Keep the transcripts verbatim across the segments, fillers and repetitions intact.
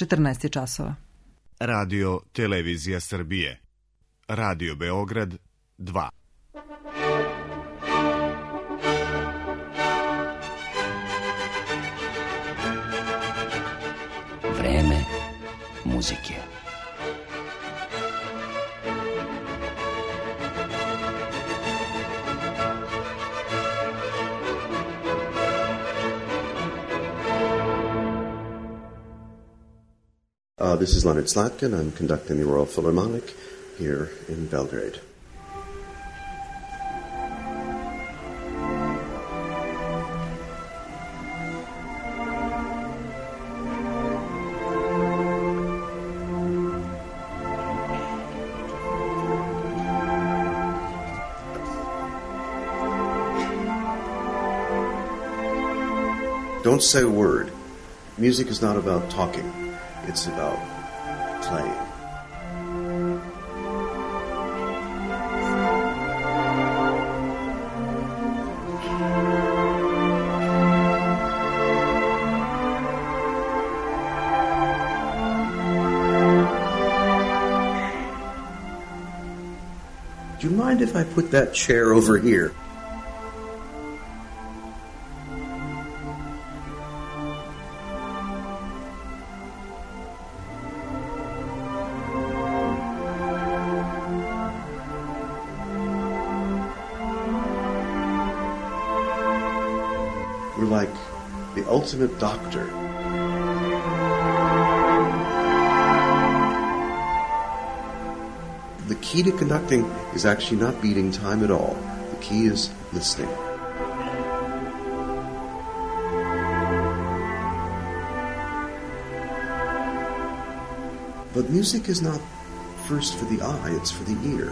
četrnaest je časova. Radio Televizija Srbije. Radio Beograd dva. Vreme muzike. Uh, this is Leonard Slatkin. I'm conducting the Royal Philharmonic here in Belgrade. Don't say a word. Music is not about talking. It's about playing. Do you mind if I put that chair over here? Like the ultimate doctor. The key to conducting is actually not beating time at all. The key is listening. But music is not first for the eye, it's for the ear.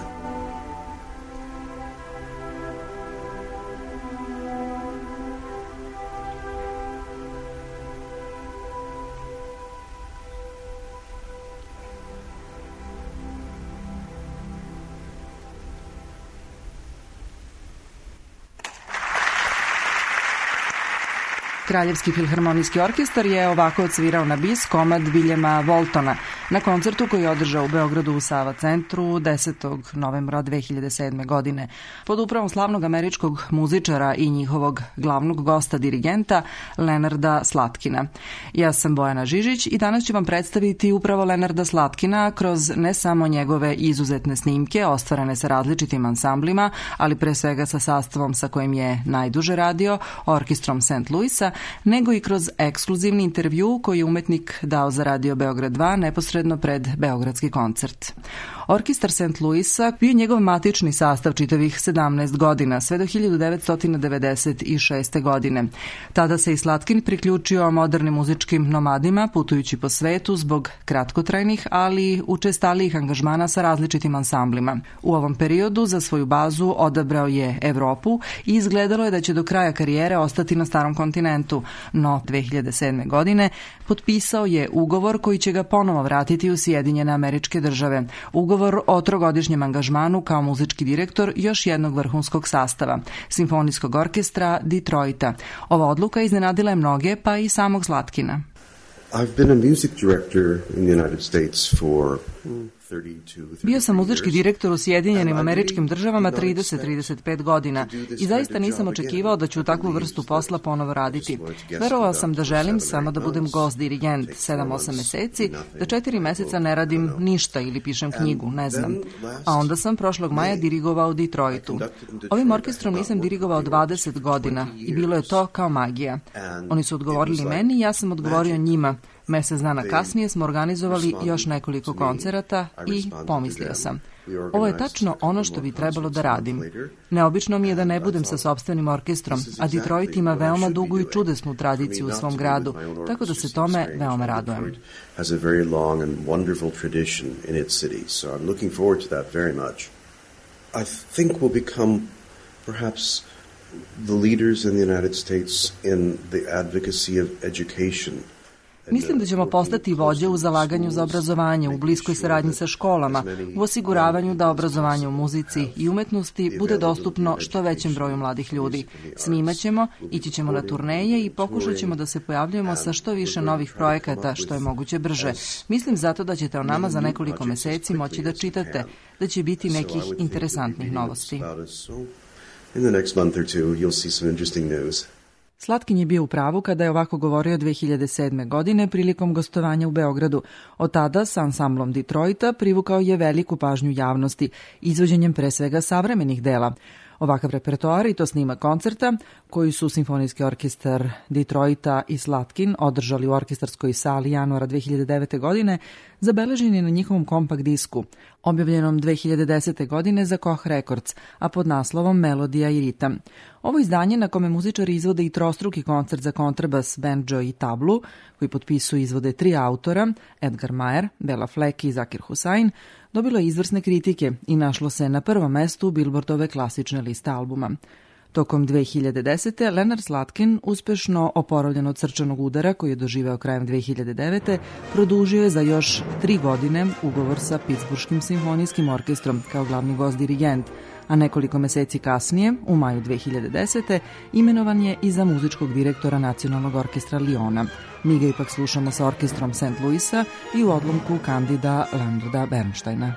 Kraljevski filharmonijski orkestar je ovako odsvirao na bis komad Viljema Voltona na koncertu koji je održao u Beogradu u Sava centru desetog novembra dve hiljade sedme. godine pod upravom slavnog američkog muzičara i njihovog glavnog gosta dirigenta Lenarda Slatkina. Ja sam Bojana Žižić i danas ću vam predstaviti upravo Lenarda Slatkina kroz ne samo njegove izuzetne snimke ostvarene sa različitim ansamblima, ali pre svega sa sastavom sa kojim je najduže radio, orkestrom Saint Louisa, nego i kroz ekskluzivni intervju koji je umetnik dao za Radio Beograd dva neposredno pred beogradski koncert. Orkestar Saint Louisa bio njegov matični sastav čitavih sedamnaest godina, sve do hiljadu devetsto devedeset šeste. godine. Tada se i Slatkin priključio modernim muzičkim nomadima, putujući po svetu zbog kratkotrajnih, ali učestalijih angažmana sa različitim ansamblima. U ovom periodu za svoju bazu odabrao je Evropu i izgledalo je da će do kraja karijere ostati na starom kontinentu, no dve hiljade sedme. godine potpisao je ugovor koji će ga ponovo vratiti u Sjedinjene Američke Države. Ugovor o trogodišnjem angažmanu kao muzički direktor još jednog vrhunskog sastava, Simfonijskog orkestra Detroita. Ova odluka iznenadila je mnoge, pa i samog Slatkina. I've been a music director in the United States for Bio sam muzički direktor u Sjedinjenim Američkim Državama trideset do trideset pet godina i zaista nisam očekivao da ću takvu vrstu posla ponovo raditi. Verovao sam da želim samo da budem gost dirigent sedam osam meseci, da četiri meseca ne radim ništa ili pišem knjigu, ne znam. A onda sam prošlog maja dirigovao u Detroitu. Ovim orkestrom nisam dirigovao dvadeset godina i bilo je to kao magija. Oni su odgovorili meni i ja sam odgovorio njima. Mesec dana kasnije smo organizovali još nekoliko koncerata i pomislio sam, ovo je tačno ono što bi trebalo da radim. Neobično mi je da ne budem sa sopstvenim orkestrom, a Detroit ima veoma dugu i čudesnu tradiciju u svom gradu, tako da se tome veoma radujem. I think we'll become perhaps the leaders in the United States in the advocacy of education. Mislim da ćemo postati vođe u zalaganju za obrazovanje, u bliskoj saradnji sa školama, u osiguravanju da obrazovanje u muzici i umetnosti bude dostupno što većem broju mladih ljudi. Snimaćemo, ići ćemo na turneje i pokušat ćemo da se pojavljujemo sa što više novih projekata, što je moguće brže. Mislim zato da ćete o nama za nekoliko meseci moći da čitate, da će biti nekih interesantnih novosti. Slatkin je bio u pravu kada je ovako govorio dve hiljade sedme. godine prilikom gostovanja u Beogradu. Od tada sa ansamblom Detroita privukao je veliku pažnju javnosti, izvođenjem pre svega savremenih dela. Ovakav repertoar i to snima koncerta koji su Simfonijski orkestar Detroita i Slatkin održali u orkestarskoj sali januara dve hiljade devete. godine, zabeležen je na njihovom kompakt disku, objavljenom dve hiljade desete. godine za Koch Records, a pod naslovom Melodija i ritam. Ovo izdanje na kome muzičari izvode i trostruki koncert za kontrabas, bendžo i tablu, koji potpisuju izvode tri autora, Edgar Mayer, Bela Fleck i Zakir Hussain, dobilo je izvrsne kritike i našlo se na prvom mestu Billboardove klasične liste albuma. Tokom dve hiljade desete. Leonard Slatkin, uspešno oporavljen od srčanog udara koji je doživeo krajem dve hiljade devete. produžio je za još tri godine ugovor sa Pittsburghskim simfonijskim orkestrom kao glavni gost dirigent, a nekoliko meseci kasnije, u maju dve hiljade desete. imenovan je i za muzičkog direktora Nacionalnog orkestra Liona. Mi ga ipak slušamo sa orkestrom Saint Louisa i u odlomku Candida Leonarda Bernsteina.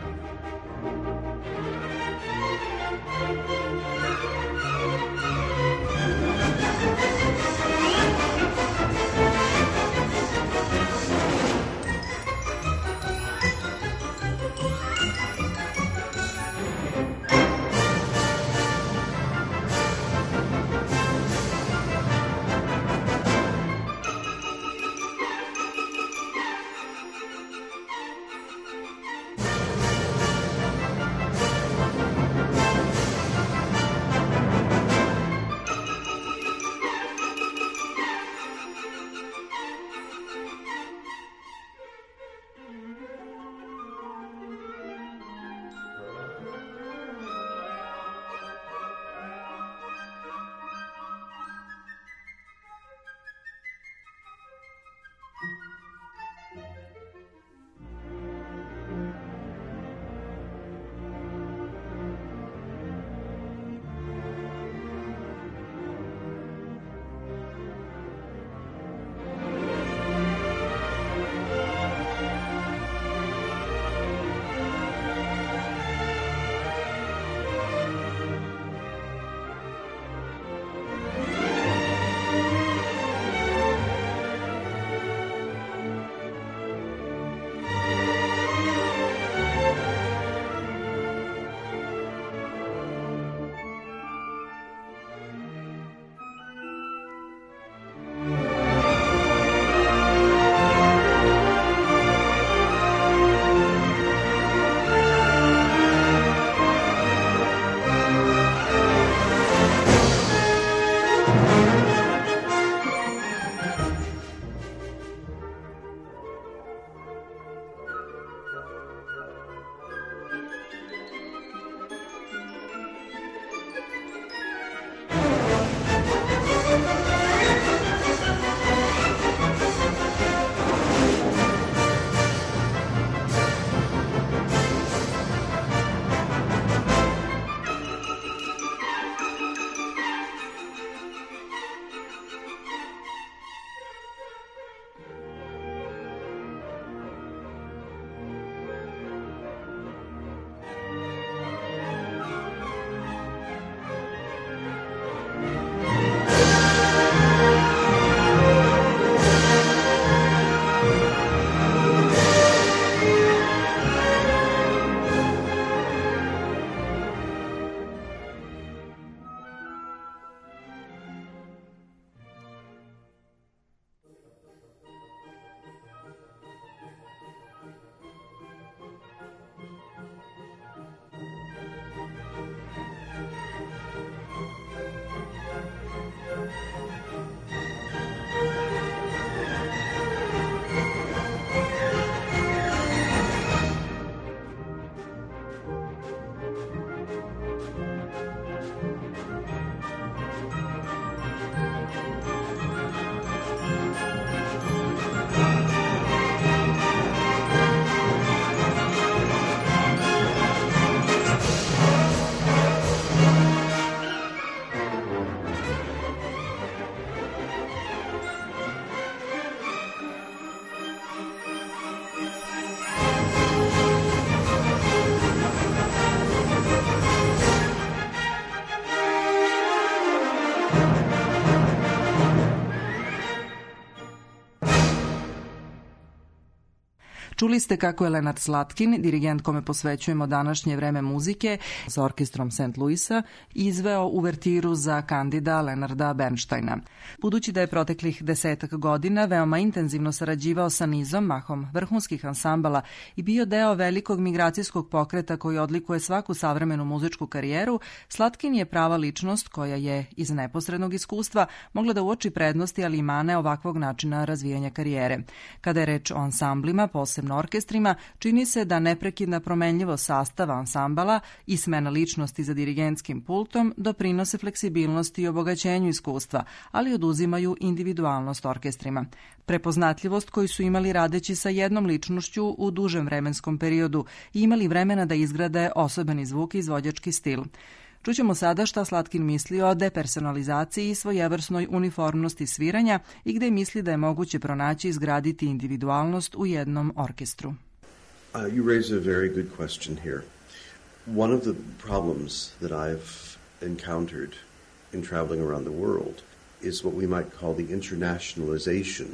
Čuli ste kako je Leonard Slatkin, dirigent kome posvećujemo današnje vreme muzike, sa orkestrom Saint Louisa, izveo uvertiru za Kandida Leonarda Bernsteina. Budući da je proteklih desetak godina veoma intenzivno sarađivao sa nizom, mahom vrhunskih ansambala i bio deo velikog migracijskog pokreta koji odlikuje svaku savremenu muzičku karijeru, Slatkin je prava ličnost koja je iz neposrednog iskustva mogla da uoči prednosti, ali i mane ovakvog načina razvijanja karijere. Kada je reč o ansamblima, posebno orkestrima, čini se da neprekidna promenljivost sastava ansambala i smena ličnosti za dirigentskim pultom doprinose fleksibilnosti i obogaćenju iskustva, ali oduzimaju individualnost orkestrima. Prepoznatljivost koju su imali radeći sa jednom ličnošću u dužem vremenskom periodu i imali vremena da izgrade osobeni zvuk i izvođački stil. Čućemo sada šta Slatkin misli o depersonalizaciji i svojevrsnoj uniformnosti sviranja i gde misli da je moguće pronaći i izgraditi individualnost u jednom orkestru. Uh, you raise a very good question here. One of the problems that I've encountered in traveling around the world is what we might call the internationalization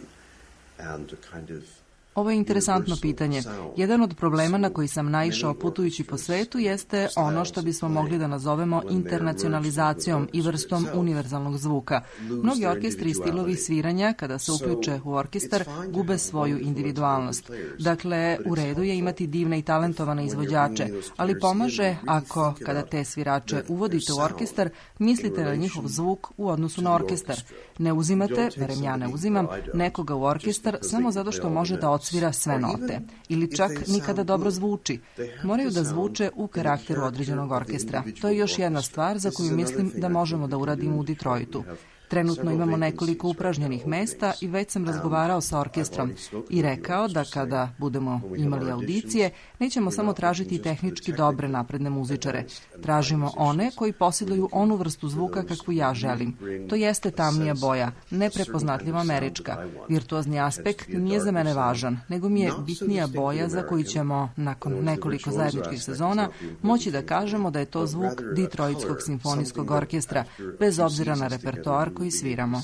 and a kind of Ovo je interesantno pitanje. Jedan od problema na koji sam naišao putujući po svetu jeste ono što bismo mogli da nazovemo internacionalizacijom i vrstom univerzalnog zvuka. Mnogi orkestri i stilovi sviranja, kada se uključe u orkestar, gube svoju individualnost. Dakle, u redu je imati divne i talentovane izvođače, ali pomaže ako, kada te svirače uvodite u orkestar, mislite na njihov zvuk u odnosu na orkestar. Ne uzimate, barem ja ne uzimam, nekoga u orkestar samo zato što može da odsvira sve note ili čak nikada dobro zvuči. Moraju da zvuče u karakteru određenog orkestra. To je još jedna stvar za koju mislim da možemo da uradimo u Detroitu. Trenutno imamo nekoliko upražnjenih mesta i već sam razgovarao sa orkestrom i rekao da kada budemo imali audicije, nećemo samo tražiti tehnički dobre napredne muzičare. Tražimo one koji posjeduju onu vrstu zvuka kakvu ja želim. To jeste tamnija boja, neprepoznatljiva američka. Virtuozni aspekt nije za mene važan, nego mi je bitnija boja za koju ćemo, nakon nekoliko zajedničkih sezona, moći da kažemo da je to zvuk Detroitskog simfonijskog orkestra, bez obzira na repertoar koji sviramo.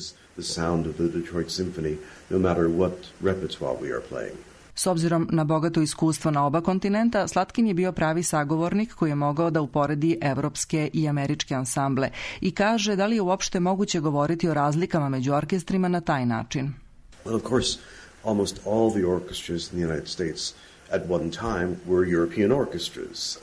S obzirom na bogato iskustvo na oba kontinenta, Slatkin je bio pravi sagovornik koji je mogao da uporedi evropske i američke ansamble i kaže da li je uopšte moguće govoriti o razlikama među orkestrima na taj način. Well, of course, almost all the orchestras in the United States at one time were European orchestras.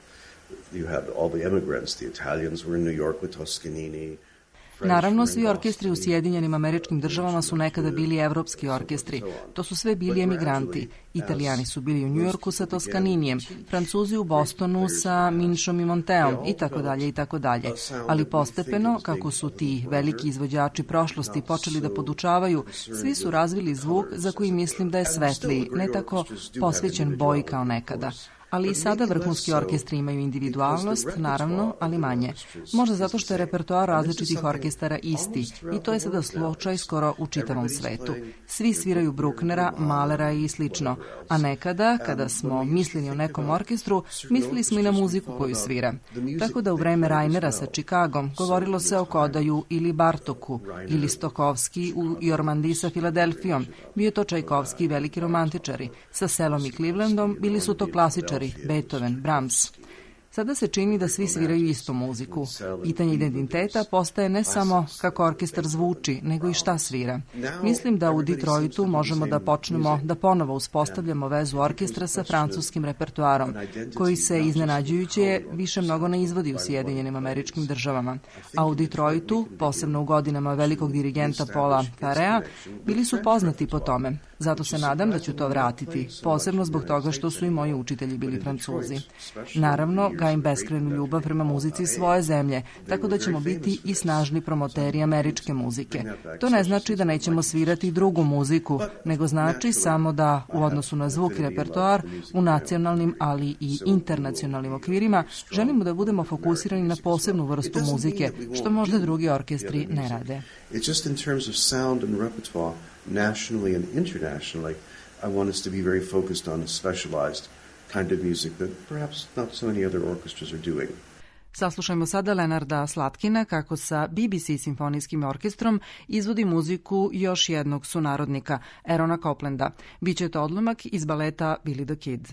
Uh, you had all the immigrants, the Italians were in New York with Toscanini. Naravno, svi orkestri u Sjedinjenim Američkim Državama su nekada bili evropski orkestri. To su sve bili emigranti. Italijani su bili u Njujorku sa Toscaninijem, Francuzi u Bostonu sa Minšom i Monteom i tako dalje i tako dalje. Ali postepeno, kako su ti veliki izvođači prošlosti počeli da podučavaju, svi su razvili zvuk za koji mislim da je svetliji, ne tako posvećen boji kao nekada. Ali i sada vrhunski orkestri imaju individualnost, naravno, ali manje. Možda zato što je repertoar različitih orkestara isti i to je sada slučaj skoro u čitavom svetu. Svi sviraju Brucknera, Mahlera i slično, a nekada, kada smo mislili o nekom orkestru, mislili smo i na muziku koju svira. Tako da u vreme Rainera sa Čikagom govorilo se o Kodaju ili Bartoku, ili Stokowski u Jormandiji sa Filadelfijom. Bio je to Čajkovski i veliki romantičari. Sa Selom i Clevelandom bili su to klasičari, Beethoven, Brahms. Sada se čini da svi sviraju istu muziku. Pitanje identiteta postaje ne samo kako orkestar zvuči, nego i šta svira. Mislim da u Detroitu možemo da počnemo da ponovo uspostavljamo vezu orkestra sa francuskim repertoarom, koji se iznenađujuće više mnogo ne izvodi u Sjedinjenim Američkim Državama. A u Detroitu, posebno u godinama velikog dirigenta Paula Farea, bili su poznati po tome. Zato se nadam da ću to vratiti, posebno zbog toga što su i moji učitelji bili Francuzi. Naravno, gajim beskrajnu ljubav prema muzici svoje zemlje, tako da ćemo biti i snažni promoteri američke muzike. To ne znači da nećemo svirati drugu muziku, nego znači samo da u odnosu na zvuk i repertoar, u nacionalnim, ali i internacionalnim okvirima, želimo da budemo fokusirani na posebnu vrstu muzike, što možda drugi orkestri ne rade. It's just in terms of sound and repertoire, nationally and internationally, I want us to be very focused on a specialized kind of music that perhaps not so many other orchestras are doing. Saslušajmo sada Leonarda Slatkina kako sa B B C simfonijskim orkestrom izvodi muziku još jednog sunarodnika, Aarona Coplanda. Biće to odlomak iz baleta Billy the Kid.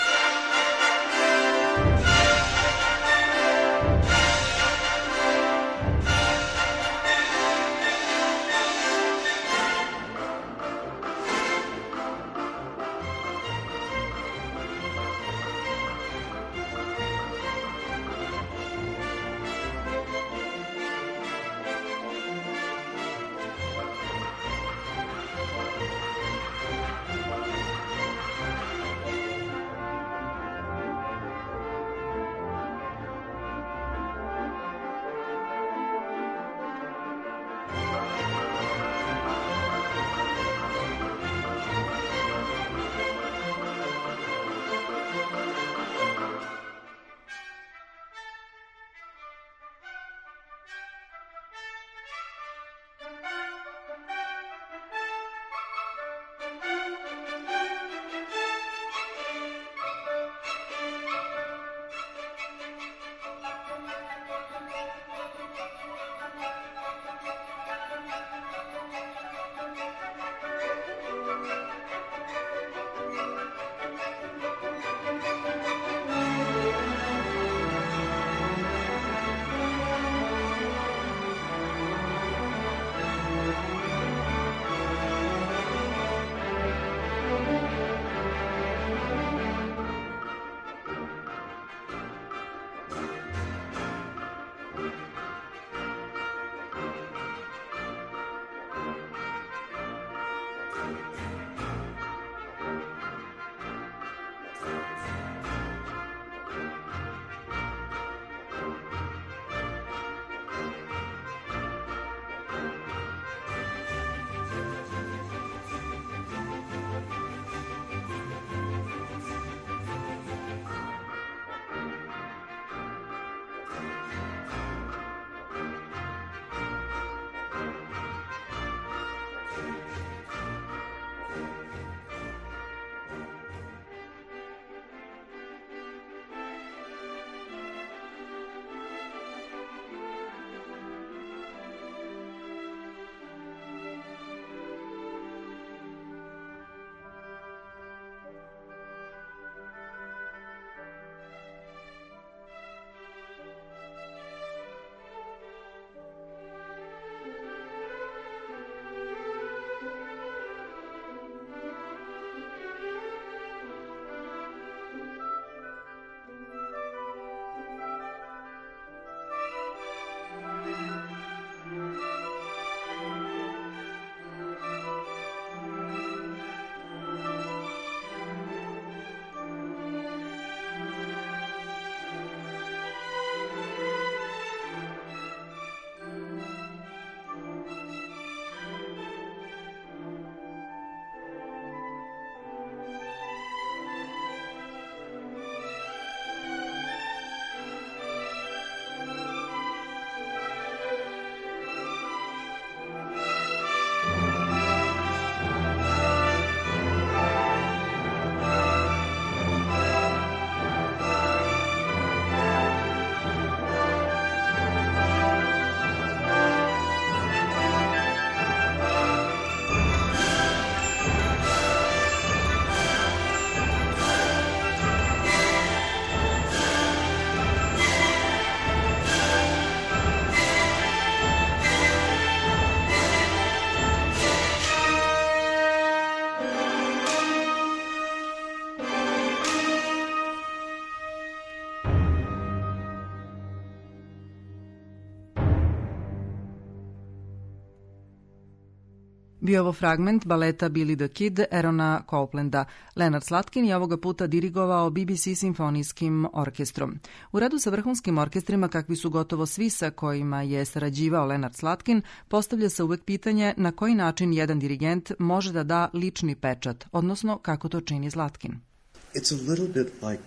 Bio ovo fragment baleta Billy the Kid Aarona Coplanda. Leonard Slatkin je ovoga puta dirigovao B B C simfonijskim orkestrom. U radu sa vrhunskim orkestrima, kakvi su gotovo svi sa kojima je sarađivao Leonard Slatkin, postavlja se uvek pitanje na koji način jedan dirigent može da da lični pečat, odnosno kako to čini Slatkin. It's a little bit like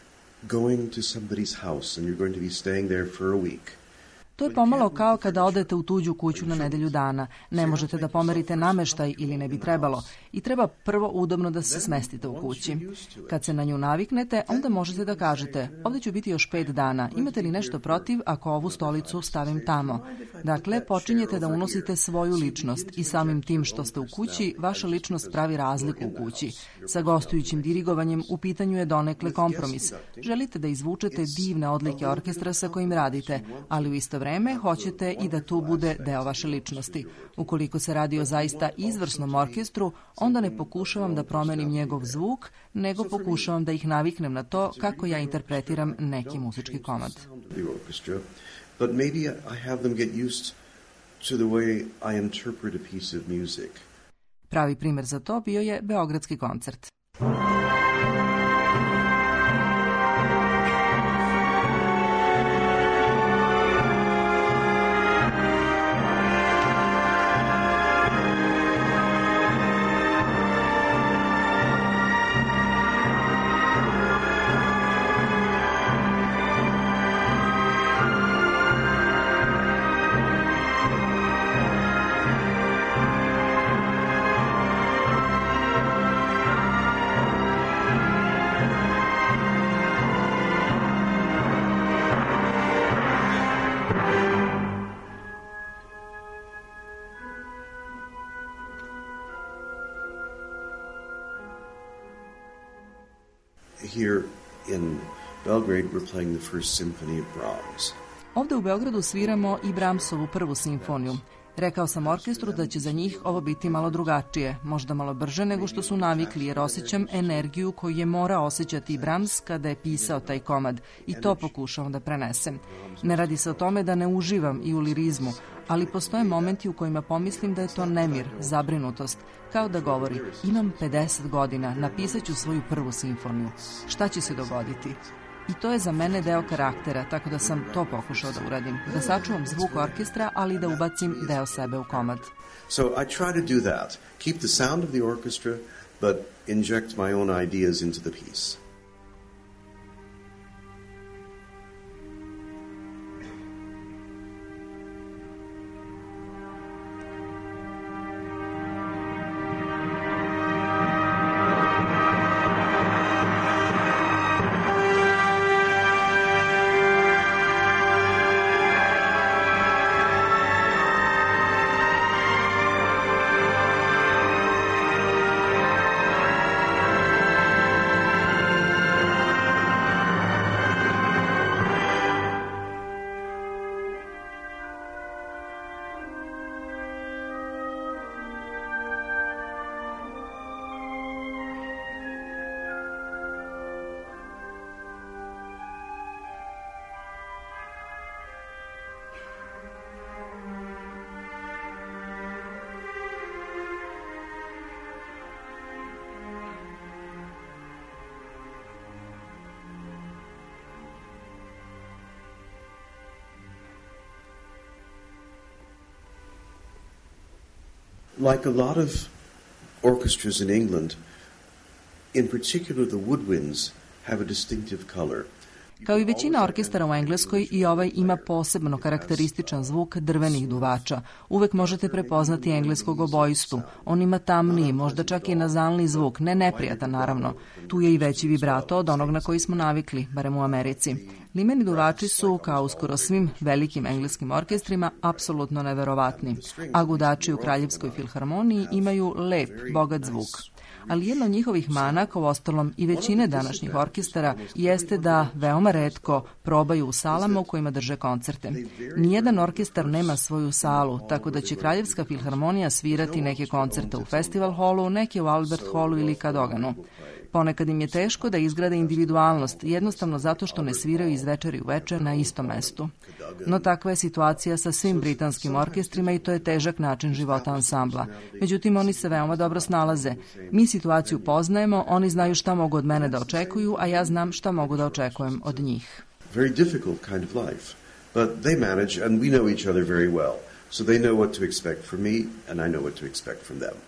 going to somebody's house and you're going to be staying there for a week. To je pomalo kao kada odete u tuđu kuću na nedelju dana. Ne možete da pomerite nameštaj ili ne bi trebalo. i treba prvo udobno da se smestite u kući. Kad se na nju naviknete, onda možete da kažete, ovdje ću biti još pet dana, imate li nešto protiv ako ovu stolicu stavim tamo? Dakle, počinjete da unosite svoju ličnost i samim tim što ste u kući, vaša ličnost pravi razliku u kući. Sa gostujućim dirigovanjem u pitanju je donekle kompromis. Želite da izvučete divne odlike orkestra sa kojim radite, ali u isto vreme hoćete i da tu bude deo vaše ličnosti. Ukoliko se radi o zaista izvrsnom orkestru, onda ne pokušavam da promenim njegov zvuk, nego pokušavam da ih naviknem na to kako ja interpretiram neki muzički komad. But maybe I have them get used to the way I interpret a piece of music. Pravi primjer za to bio je Beogradski koncert. Here in Belgrade we're playing the First Symphony of Brahms. Ovde u Beogradu sviramo i Brahmsovu prvu simfoniju. Rekao sam orkestru da će za njih ovo biti malo drugačije, možda malo brže nego što su navikli, jer osjećam energiju koju je morao osjećati i Brahms kada je pisao taj komad i to pokušavam da prenesem. Ne radi se o tome da ne uživam i u lirizmu, ali postoje momenti u kojima pomislim da je to nemir, zabrinutost, kao da govori, imam pedeset godina, napisat ću svoju prvu simfoniju. Šta će se dogoditi? I to je za mene deo karaktera, tako da sam to pokušao da uradim. Da sačuvam zvuk orkestra, ali da ubacim deo sebe u komad. So I try to do that. Keep the sound of the orchestra, but inject my own ideas into the piece. Like a lot of orchestras in England, in particular the woodwinds have a distinctive color. Kao i većina orkestara u Engleskoj, i ovaj ima posebno karakterističan zvuk drvenih duvača. Uvek možete prepoznati engleskog obojistu. On ima tamniji, možda čak i nazalni zvuk, ne neprijatan naravno. Tu je i veći vibrato od onog na koji smo navikli, barem u Americi. Limeni duvači su, kao uskoro svim velikim engleskim orkestrima, apsolutno neverovatni. A gudači u Kraljevskoj filharmoniji imaju lep, bogat zvuk. Ali jedna od njihovih mana, kao ostalom i većine današnjih orkestara, jeste da veoma retko probaju u salama u kojima drže koncerte. Nijedan orkestar nema svoju salu, tako da će Kraljevska filharmonija svirati neke koncerte u Festival holu, neke u Albert holu ili Kadoganu. Ponekad im je teško da izgrade individualnost, jednostavno zato što ne sviraju iz večeri u večer na istom mestu. No takva je situacija sa svim britanskim orkestrima i to je težak način života ansambla. Međutim, oni se veoma dobro snalaze. Mi situaciju poznajemo, oni znaju šta mogu od mene da očekuju, a ja znam šta mogu da očekujem od njih. Very difficult kind of life, but they manage and we know each other very well. So they know what to expect from me and I know what to expect from them.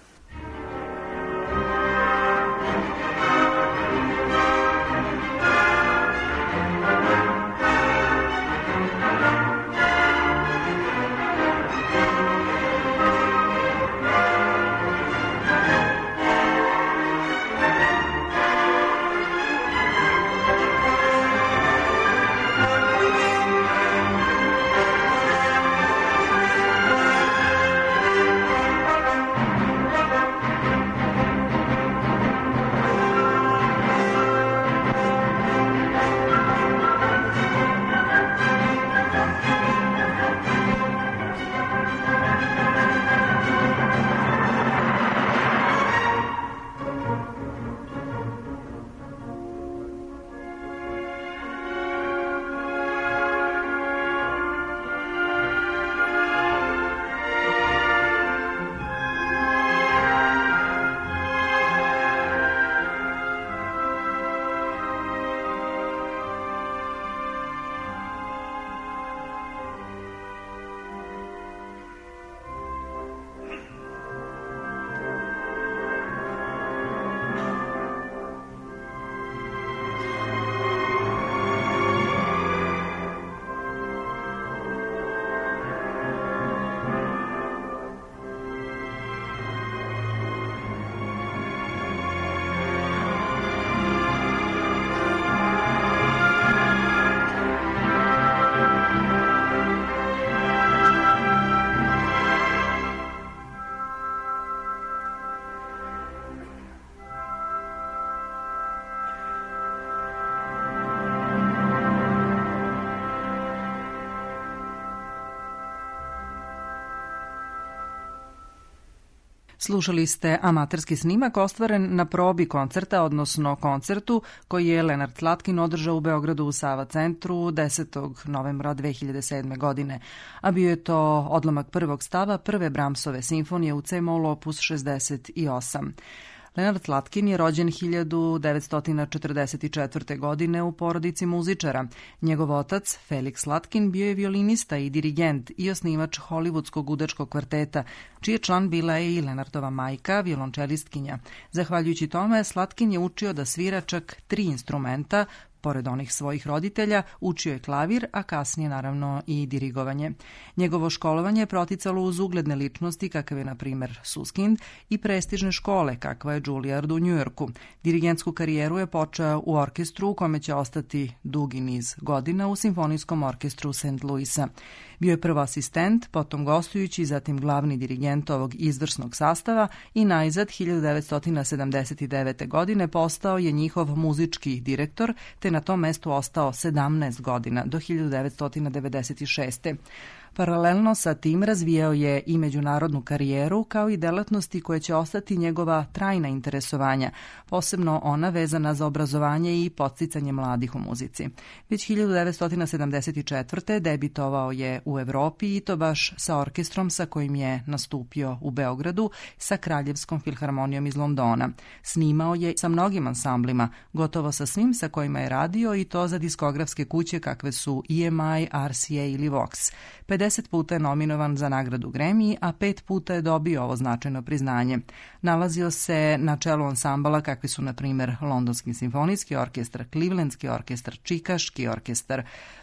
Slušali ste amaterski snimak ostvaren na probi koncerta, odnosno koncertu koji je Lenard Slatkin održao u Beogradu u Sava centru desetog novembra dve hiljade sedme. godine, a bio je to odlomak prvog stava prve Brahmsove simfonije u C-mol opus šezdeset osam. Lenard Slatkin je rođen hiljadu devetsto četrdeset četvrte. godine u porodici muzičara. Njegov otac, Felix Slatkin, bio je violinista i dirigent i osnivač hollywoodskog gudačkog kvarteta, čiji je član bila je i Lenardova majka, violončelistkinja. Zahvaljujući tome, Slatkin je učio da svira čak tri instrumenta. Pored onih svojih roditelja, učio je klavir, a kasnije naravno i dirigovanje. Njegovo školovanje je proticalo uz ugledne ličnosti kakav je, na primer, Suskind i prestižne škole kakva je Juilliard u Njujorku. Dirigentsku karijeru je počeo u orkestru u kome će ostati dugi niz godina u Simfonijskom orkestru Saint Louisa. Bio je prvo asistent, potom gostujući, zatim glavni dirigent ovog izvrsnog sastava i najzad hiljadu devetsto sedamdeset devete. godine postao je njihov muzički direktor, te na tom mestu ostao sedamnaest godina, do hiljadu devetsto devedeset šeste. Paralelno sa tim razvijao je i međunarodnu karijeru, kao i delatnosti koje će ostati njegova trajna interesovanja, posebno ona vezana za obrazovanje i podsticanje mladih u muzici. Već hiljadu devetsto sedamdeset četvrte. debitovao je u Evropi i to baš sa orkestrom sa kojim je nastupio u Beogradu, sa Kraljevskom filharmonijom iz Londona. Snimao je sa mnogim ansamblima, gotovo sa svim sa kojima je radio, i to za diskografske kuće kakve su E M I, R C A ili Vox. pedeset puta je nominovan za nagradu Grammy, a pet puta je dobio ovo značajno priznanje. Nalazio se na čelu ansambala kakvi su, na primer, Londonski simfonijski orkestar, Clevelandski orkestar, Čikaški orkestar,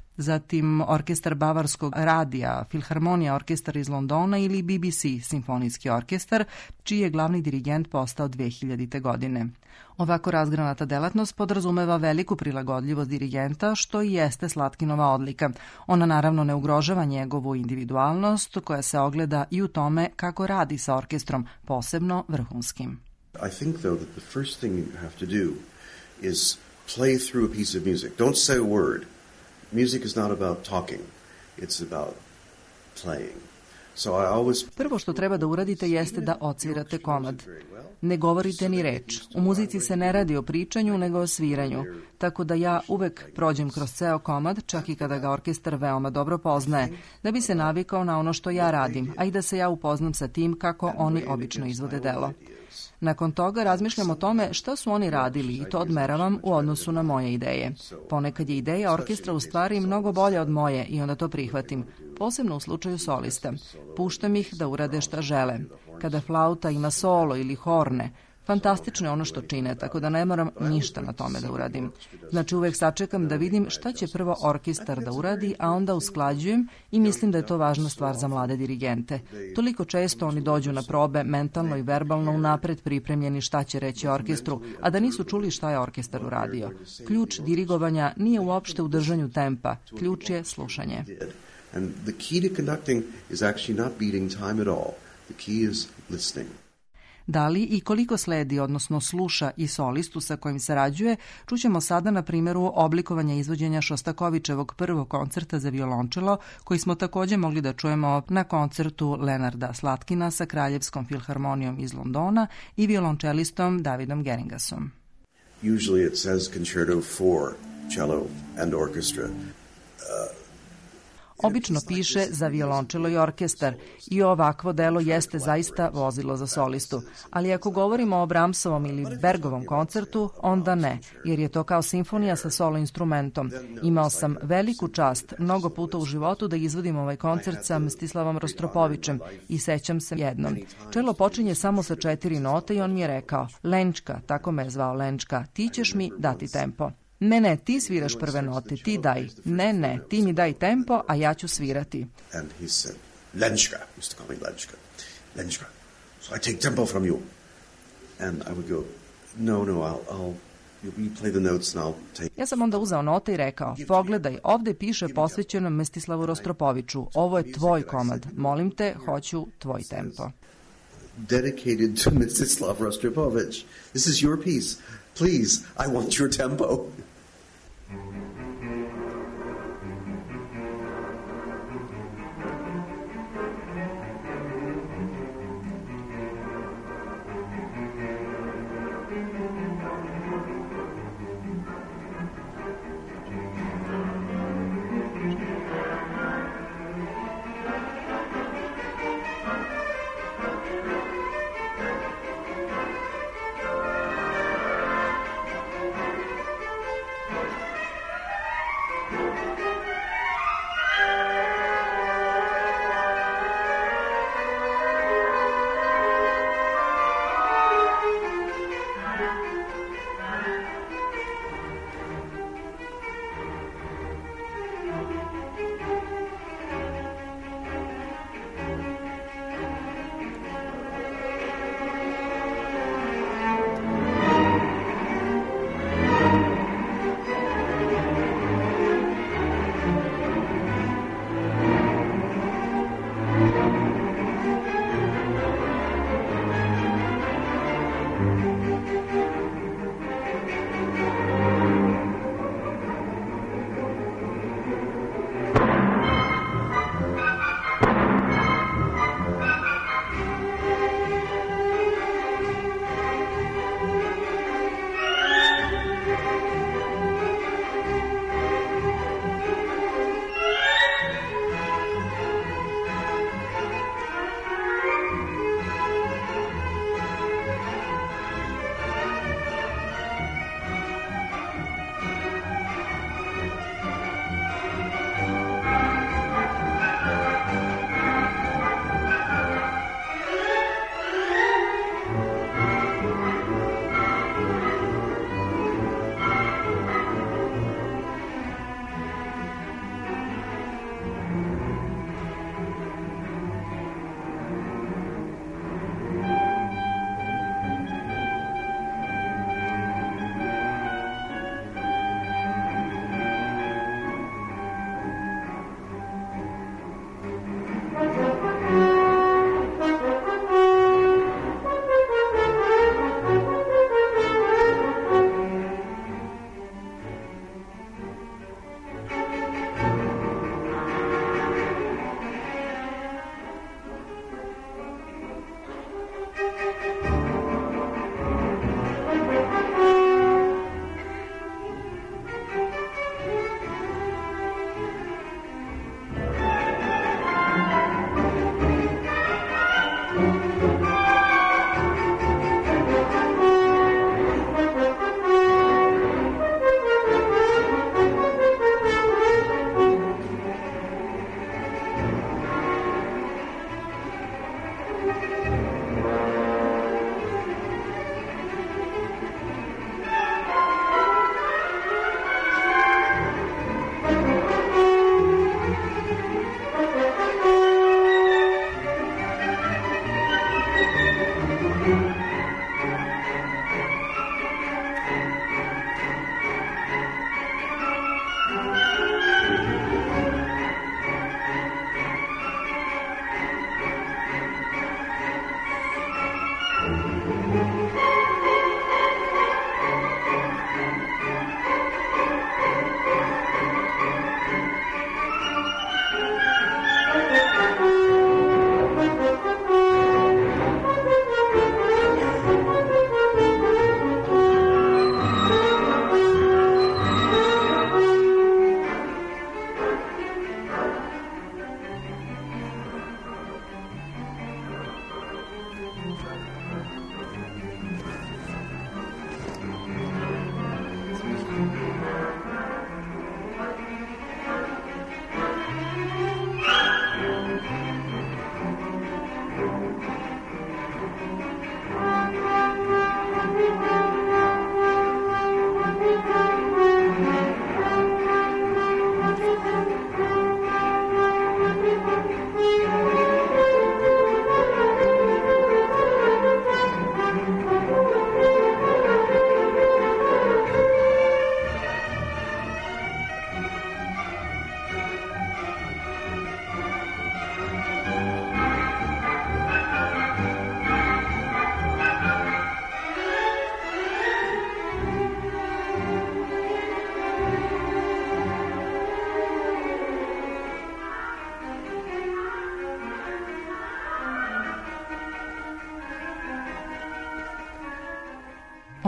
zatim orkestar Bavarskog radija, Filharmonija orkestar iz Londona ili B B C simfonijski orkestar, čiji je glavni dirigent postao dve hiljadite. godine. Ovako razgranata delatnost podrazumeva veliku prilagodljivost dirigenta, što i jeste Slatkinova odlika. Ona naravno ne ugrožava njegovu individualnost, koja se ogleda i u tome kako radi sa orkestrom, posebno vrhunskim. I think, though, that the first thing you have to do is play through a piece of music. Don't say a word. Music is not about talking. It's about playing. So I always... Prvo što treba da uradite jeste da odsvirate komad. Ne govorite ni reč. U muzici se ne radi o pričanju, nego o sviranju. Tako da ja uvek prođem kroz ceo komad, čak i kada ga orkestar veoma dobro poznaje, da bi se navikao na ono što ja radim, a i da se ja upoznam sa tim kako oni obično izvode delo. Nakon toga razmišljam o tome šta su oni radili i to odmeravam u odnosu na moje ideje. Ponekad je ideja orkestra u stvari mnogo bolja od moje i onda to prihvatim, posebno u slučaju solista. Puštam ih da urade šta žele. Kada flauta ima solo ili horne, fantastično je ono što čine, tako da ne moram ništa na tome da uradim. Znači uvek sačekam da vidim šta će prvo orkestar da uradi, a onda usklađujem i mislim da je to važna stvar za mlade dirigente. Toliko često oni dođu na probe mentalno i verbalno unapred pripremljeni šta će reći orkestru, a da nisu čuli šta je orkestar uradio. Ključ dirigovanja nije uopšte u držanju tempa, ključ je slušanje. And the key to conducting is actually not beating time at all. The key is listening. Da li i koliko sledi, odnosno sluša i solistu sa kojim sarađuje, čućemo sada na primjeru oblikovanja izvođenja Šostakovićevog prvog koncerta za violončelo, koji smo također mogli da čujemo na koncertu Lenarda Slatkina sa Kraljevskom filharmonijom iz Londona i violončelistom Davidom Geringasom. Usually it says concerto for cello and orchestra. Uh, Obično piše za violončelo i orkestar i ovakvo delo jeste zaista vozilo za solistu. Ali ako govorimo o Brahmsovom ili Bergovom koncertu, onda ne, jer je to kao simfonija sa solo instrumentom. Imao sam veliku čast mnogo puta u životu da izvodim ovaj koncert sa Mstislavom Rostropovićem i sećam se jednom. Čelo počinje samo sa četiri note i on mi je rekao: Lenčka, tako me je zvao Lenčka, ti ćeš mi dati tempo. Ne, ne, ti sviraš prve note, ti daj. Ne, ne, ti mi daj tempo, a ja ću svirati. And he said, Lenčka, he used to call me Lenčka, Lenčka, so I take tempo from you. And I would go, no, no, I'll, I'll, you play the notes and I'll take... Ja sam onda uzeo note i rekao, pogledaj, ovde piše posvećeno Mstislavu Rostropoviću, ovo je tvoj komad, molim te, hoću tvoj tempo. Dedicated to Mstislav Rostropovich. This is your piece. Please, I want your tempo.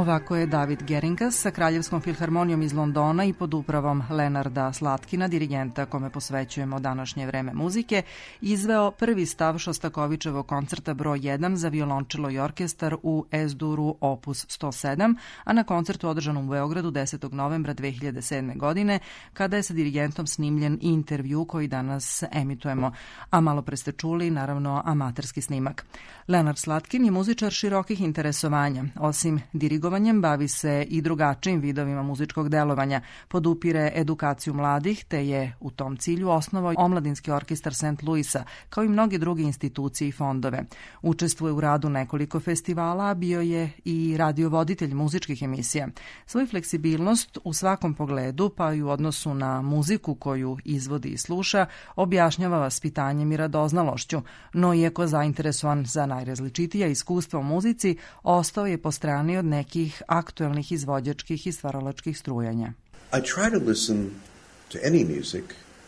Ovako je David Geringas sa Kraljevskom filharmonijom iz Londona i pod upravom Lenarda Slatkina, dirigenta kome posvećujemo današnje vreme muzike, izveo prvi stav Šostakovičevog koncerta broj jedan za violončelo i orkestar u Es-duru opus sto sedam, a na koncertu održanom u Beogradu desetog novembra dve hiljade sedme. godine, kada je sa dirigentom snimljen intervju koji danas emitujemo, a malo pre ste čuli, naravno, amaterski snimak. Lenard Slatkin je muzičar širokih interesovanja. Osim dirigovanjem, bavi se i drugačijim vidovima muzičkog delovanja, podupire edukaciju mladih, te je u tom cilju osnovao Omladinski orkestar Saint Louisa, kao i mnoge druge institucije i fondove. Učestvuje u radu nekoliko festivala, a bio je i radiovoditelj muzičkih emisija. Svoju fleksibilnost u svakom pogledu, pa i u odnosu na muziku koju izvodi i sluša, objašnjava vaspitanjem i radoznalošću, no iako zainteresovan za najrazličitija iskustva u muzici, ostao je po strani od nekih aktuelnih izvođačkih i stvaralačkih strujanja. I try to listen to any music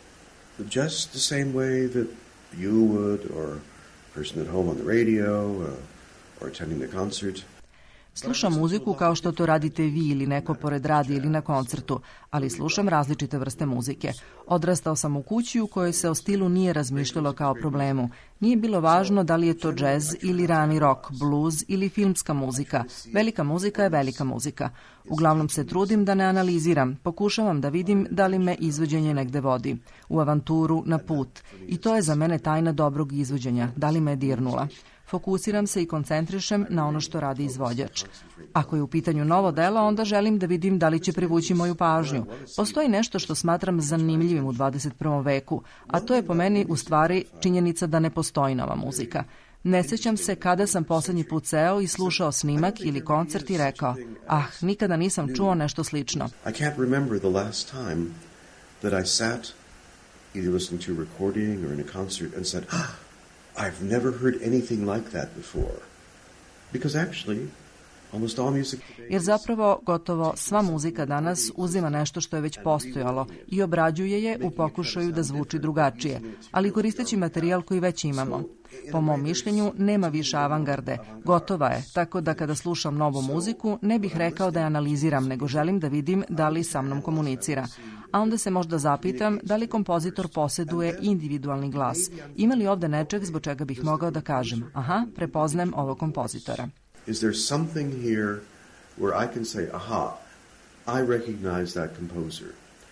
just the same way that you would, or a person at home on the radio, uh, or attending the concert. Slušam muziku kao što to radite vi ili neko pored radija ili na koncertu, ali slušam različite vrste muzike. Odrastao sam u kući u kojoj se o stilu nije razmišljalo kao problemu. Nije bilo važno da li je to džez ili rani rock, blues ili filmska muzika. Velika muzika je velika muzika. Uglavnom se trudim da ne analiziram, pokušavam da vidim da li me izvođenje negde vodi. U avanturu, na put. I to je za mene tajna dobrog izvođenja, da li me je dirnula. Fokusiram se i koncentrišem na ono što radi izvođač. Ako je u pitanju novo delo, onda želim da vidim da li će privući moju pažnju. Postoji nešto što smatram zanimljivim u dvadeset prvom veku, a to je po meni u stvari činjenica da ne postoji nova muzika. Ne sjećam se kada sam poslednji put seo i slušao snimak ili koncert i rekao, ah, nikada nisam čuo nešto slično. I can't remember the last time that I sat either listening to a recording or in a concert and said, ah, I've never heard anything like that before. Because actually, almost all music today... Jer zapravo gotovo sva muzika danas uzima nešto što je već postojalo i obrađuje je u pokušaju da zvuči drugačije, ali koristeći materijal koji već imamo. Po mom mišljenju, nema više avangarde. Gotova je, tako da kada slušam novu muziku, ne bih rekao da je analiziram, nego želim da vidim da li sa mnom komunicira. A onda se možda zapitam da li kompozitor posjeduje individualni glas. Ima li ovde nečeg zbog čega bih mogao da kažem, aha, prepoznajem ovog kompozitora. Is there something here where I can say, aha, I recognize that composer?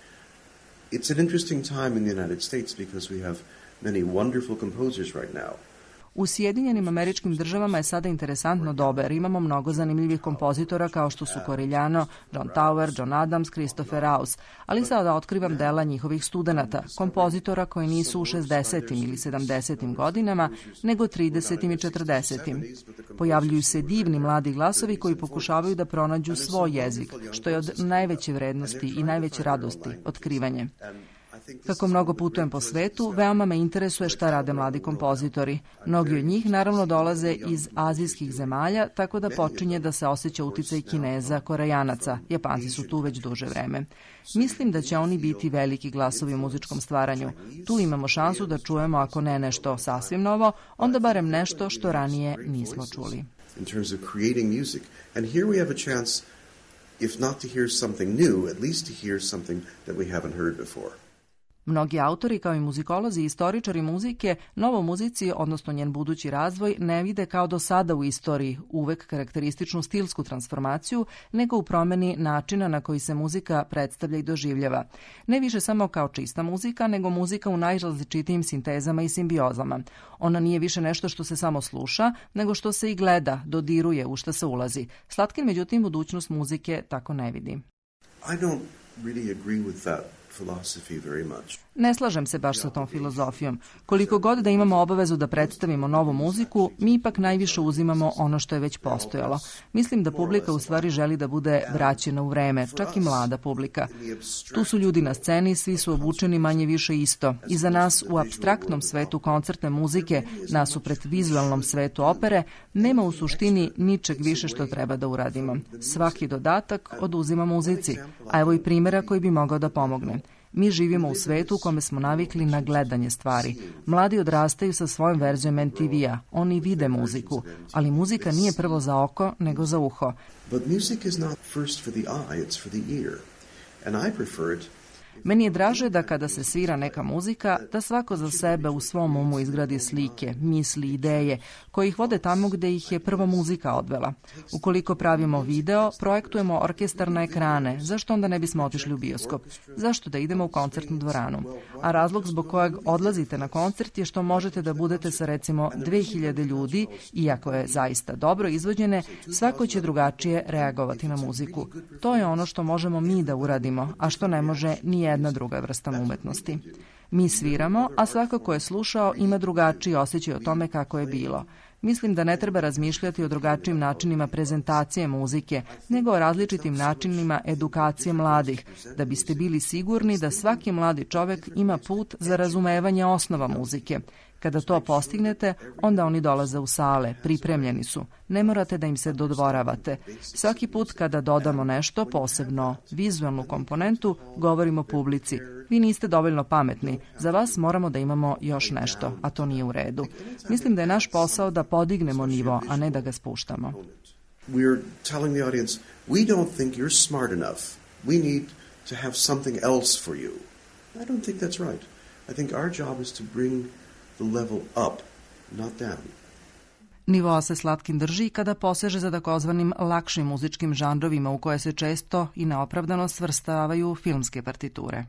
It's an interesting time in the United States because we have many wonderful composers right now. U Sjedinjenim Američkim Državama je sada interesantno doba jer imamo mnogo zanimljivih kompozitora kao što su Corigliano, John Tauer, John Adams, Christopher Rouse, ali sada otkrivam dela njihovih studenata, kompozitora koji nisu u šezdesetim ili sedamdesetim godinama, nego tridesetim i četrdesetim. Pojavljuju se divni mladi glasovi koji pokušavaju da pronađu svoj jezik, što je od najveće vrednosti i najveće radosti, otkrivanje. Kako mnogo putujem po svetu, veoma me interesuje šta rade mladi kompozitori. Mnogi od njih naravno dolaze iz azijskih zemalja, tako da počinje da se osjeća uticaj Kineza, Korejanaca. Japanci su tu već duže vreme. Mislim da će oni biti veliki glasovi u muzičkom stvaranju. Tu imamo šansu da čujemo, ako ne nešto sasvim novo, onda barem nešto što ranije nismo čuli. In terms of creating music. And here we have a chance, if not to hear something new, at least to hear something that we haven't heard before. Mnogi autori, kao i muzikolozi i istoričari muzike, novo muzici, odnosno njen budući razvoj, ne vide kao do sada u istoriji uvek karakterističnu stilsku transformaciju, nego u promeni načina na koji se muzika predstavlja i doživljava. Ne više samo kao čista muzika, nego muzika u najrazličitijim sintezama i simbiozama. Ona nije više nešto što se samo sluša, nego što se i gleda, dodiruje, u šta se ulazi. Slatkin, međutim, budućnost muzike tako ne vidi. I don't really agree with that philosophy very much. Ne slažem se baš sa tom filozofijom. Koliko god da imamo obavezu da predstavimo novu muziku, mi ipak najviše uzimamo ono što je već postojalo. Mislim da publika u stvari želi da bude vraćena u vreme, čak i mlada publika. Tu su ljudi na sceni, svi su obučeni manje više isto. I za nas u apstraktnom svetu koncertne muzike, nasuprot vizualnom svetu opere, nema u suštini ničeg više što treba da uradimo. Svaki dodatak oduzima muzici, a evo i primjera koji bi mogao da pomogne. Mi živimo u svetu u kome smo navikli na gledanje stvari. Mladi odrastaju sa svojom verzijom M T V-a. Oni vide muziku, ali muzika nije prvo za oko, nego za uho. But music is not first for the eye, it's for the ear. And I prefer it. Meni je draže da kada se svira neka muzika, da svako za sebe u svom umu izgradi slike, misli, ideje, koje ih vode tamo gde ih je prvo muzika odvela. Ukoliko pravimo video, projektujemo orkestar na ekrane, zašto onda ne bismo otišli u bioskop? Zašto da idemo u koncertnu dvoranu? A razlog zbog kojeg odlazite na koncert je što možete da budete sa recimo dve hiljade ljudi, iako je zaista dobro izvođene, svako će drugačije reagovati na muziku. To je ono što možemo mi da uradimo, a što ne može ni jedna druga vrsta umetnosti. Mi sviramo, a svako ko je slušao ima drugačiji osjećaj o tome kako je bilo. Mislim da ne treba razmišljati o drugačijim načinima prezentacije muzike, nego o različitim načinima edukacije mladih, da biste bili sigurni da svaki mladi čovek ima put za razumevanje osnova muzike. Kada to postignete, onda oni dolaze u sale, pripremljeni su. Ne morate da im se dodvoravate. Svaki put kada dodamo nešto, posebno vizualnu komponentu, govorimo publici. Vi niste dovoljno pametni, za vas moramo da imamo još nešto, a to nije u redu. Mislim da je naš posao da podignemo nivo, a ne da ga spuštamo. We're telling the audience, we don't think you're smart enough. We need to have something else for you. I don't think that's right. I think our job is to bring the level up, not down. Nivoa se Slatkin drži kada poseže za takozvanim lakšim muzičkim žanrovima u koje se često i neopravdano svrstavaju filmske partiture.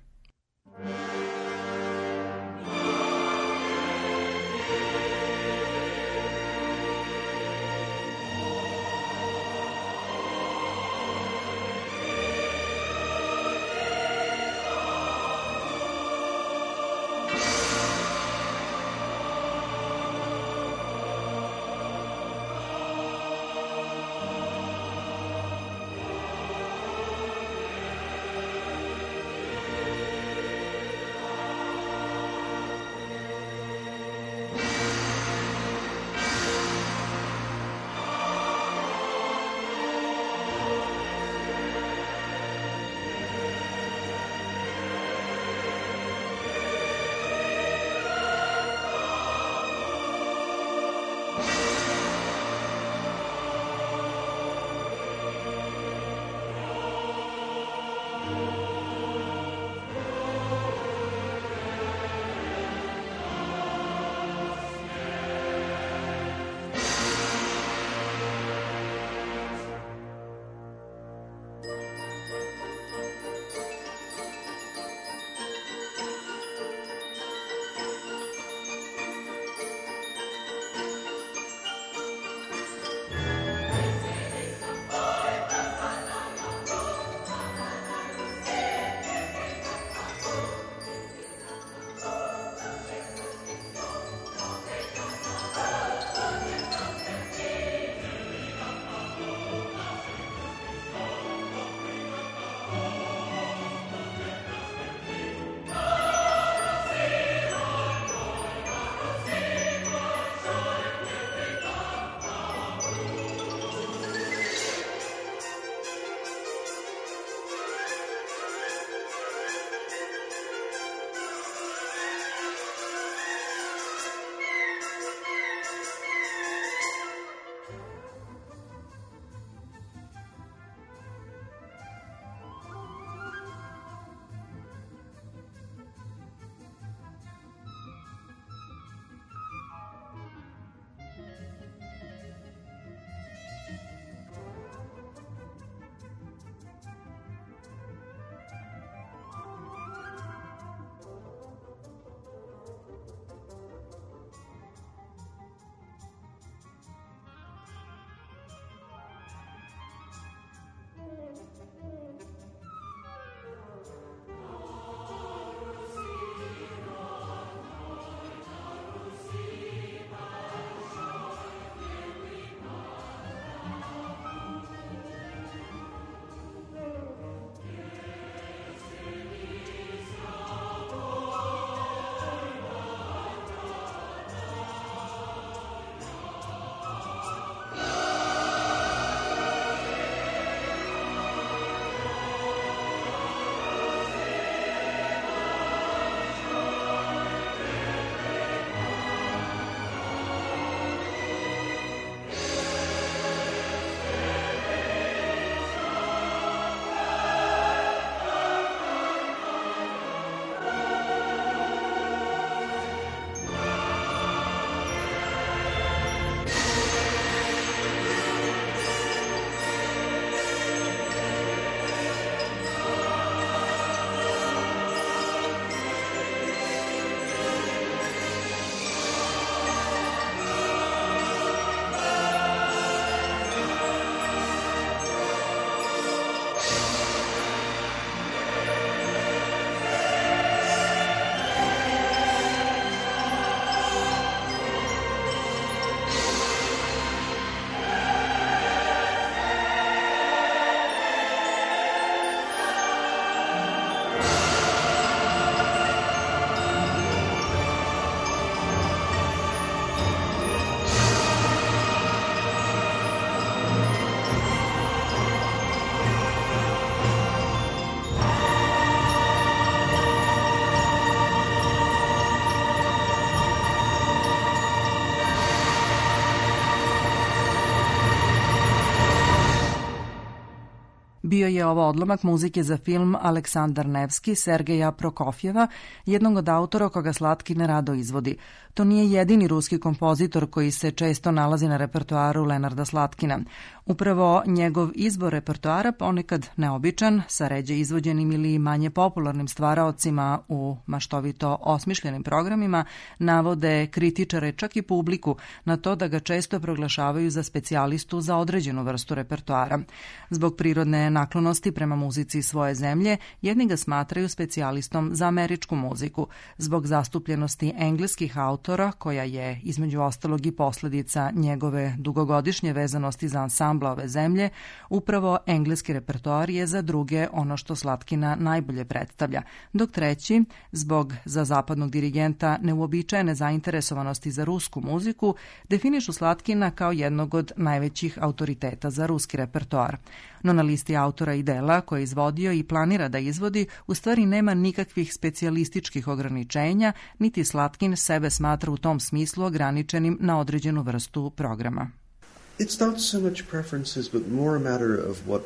Bio je ovo odlomak muzike za film Aleksandar Nevski Sergeja Prokofjeva, jednog od autora koga Slatkin rado izvodi. To nije jedini ruski kompozitor koji se često nalazi na repertoaru Lenarda Slatkina. Upravo njegov izbor repertoara, ponekad neobičan, sa ređe izvođenim ili manje popularnim stvaraocima u maštovito osmišljenim programima, navode kritičare, čak i publiku, na to da ga često proglašavaju za specijalistu za određenu vrstu repertoara. Zbog prirodne naklonosti prema muzici svoje zemlje, jedni ga smatraju specijalistom za američku muziku. Zbog zastupljenosti engleskih autora, koja je između ostalog i posledica njegove dugogodišnje vezanosti za ansambla ove zemlje, upravo engleski repertoar je za druge ono što Slatkina najbolje predstavlja, dok treći, zbog za zapadnog dirigenta neuobičajene zainteresovanosti za rusku muziku, definišu Slatkina kao jednog od najvećih autoriteta za ruski repertoar. No na listi autora i dela koje je izvodio i planira da izvodi, u stvari nema nikakvih specijalističkih ograničenja, niti Slatkin sebe smatra u tom smislu ograničenim na određenu vrstu programa. It's not so much preferences, but more a matter of what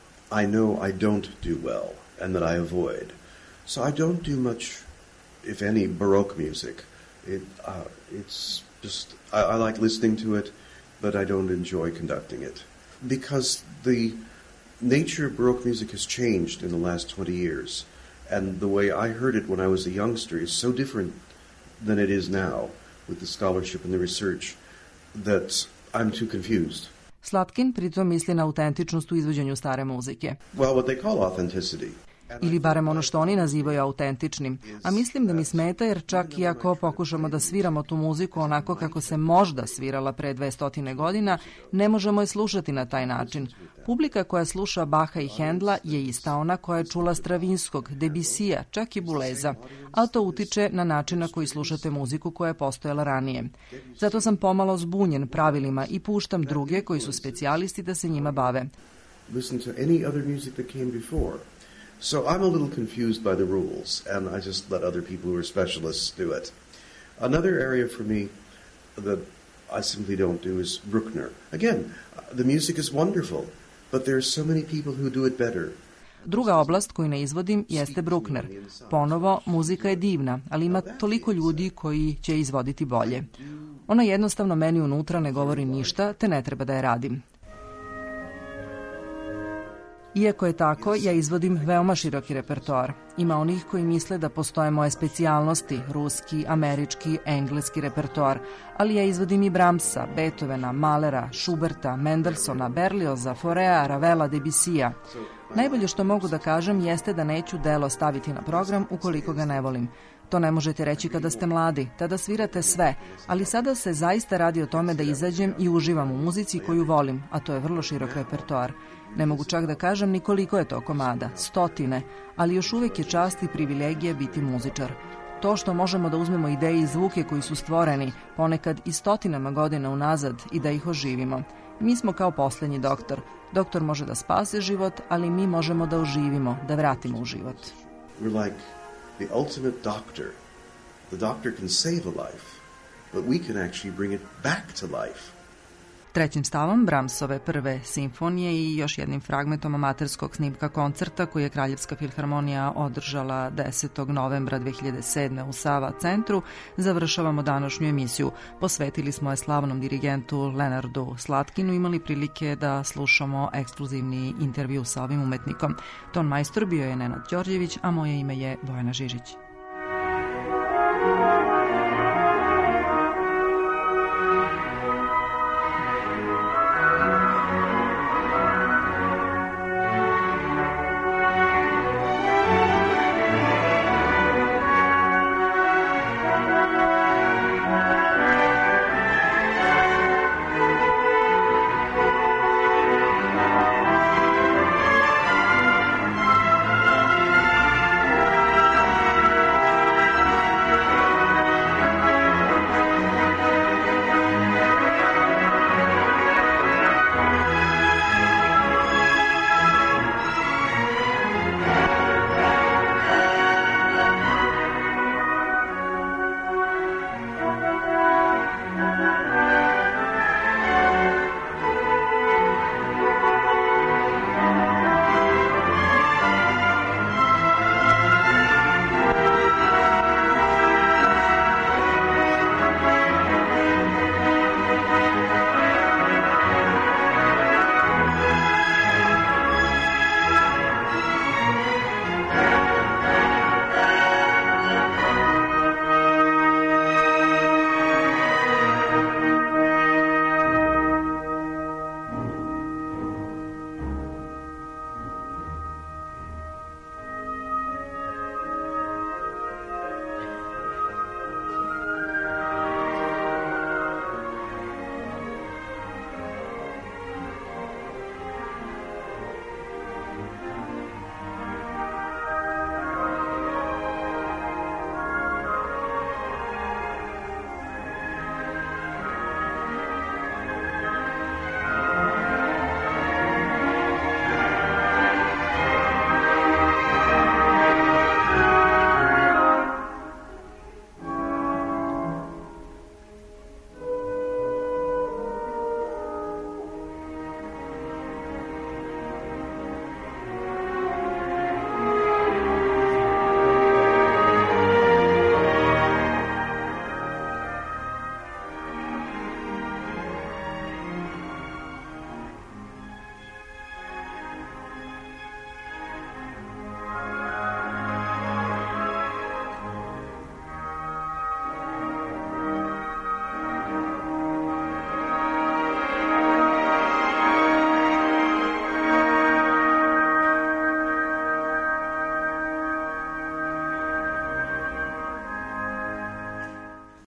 I know I don't do well and that I avoid. So I don't do much, if any, Baroque music. It, uh, it's just, I, I like listening to it, but I don't enjoy conducting it. Because the nature of Baroque music has changed in the last twenty years, and the way I heard it when I was a youngster is so different than it is now, with the scholarship and the research, that I'm too confused. Slatkin pritom misli na autentičnost u izvođenju stare muzike. Well, what they call authenticity. Ili barem ono što oni nazivaju autentičnim. A mislim da mi smeta jer čak i ako pokušamo da sviramo tu muziku onako kako se možda svirala pre dvestotine godina, ne možemo je slušati na taj način. Publika koja sluša Baha i Hendla je ista ona koja je čula Stravinskog, Debussyja, čak i Bouleza, a to utiče na način na koji slušate muziku koja je postojala ranije. Zato sam pomalo zbunjen pravilima i puštam druge koji su specijalisti da se njima bave. Listen to any other music that came before. So I'm a little confused by the rules, and I just let other people who are specialists do it. Another area for me that I simply don't do is Bruckner. Again, the music is wonderful, but there are so many people who do it better. Druga oblast koju ne izvodim jeste Bruckner. Ponovo, muzika je divna, ali ima toliko ljudi koji će izvoditi bolje. Ona jednostavno meni unutra ne govori ništa, te ne treba da je radim. Iako je tako, ja izvodim veoma široki repertoar. Ima onih koji misle da postoje moje specijalnosti, ruski, američki, engleski repertoar, ali ja izvodim i Brahmsa, Beethovena, Mahlera, Schuberta, Mendelssohna, Berlioza, Faurea, Ravela, Debussyja. Najbolje što mogu da kažem jeste da neću delo staviti na program ukoliko ga ne volim. To ne možete reći kada ste mladi, tada svirate sve, ali sada se zaista radi o tome da izađem i uživam u muzici koju volim, a to je vrlo širok repertoar. Ne mogu čak da kažem ni koliko je to komada, stotine, ali još uvijek je čast i privilegija biti muzičar. To što možemo da uzmemo ideje i zvuke koji su stvoreni, ponekad i stotinama godina unazad, i da ih oživimo. Mi smo kao poslednji doktor. Doktor može da spase život, ali mi možemo da oživimo, da vratimo u život. We're like the ultimate doctor. The doctor can save a life, but we can actually bring it back to life. Trećim stavom Brahmsove prve simfonije i još jednim fragmentom amaterskog snimka koncerta koji je Kraljevska filharmonija održala desetog novembra dve hiljade sedme u Sava centru, završavamo današnju emisiju. Posvetili smo je slavnom dirigentu Lenardu Slatkinu, imali prilike da slušamo ekskluzivni intervju sa ovim umetnikom. Ton majstor bio je Nenad Đorđević, a moje ime je Bojana Žižić.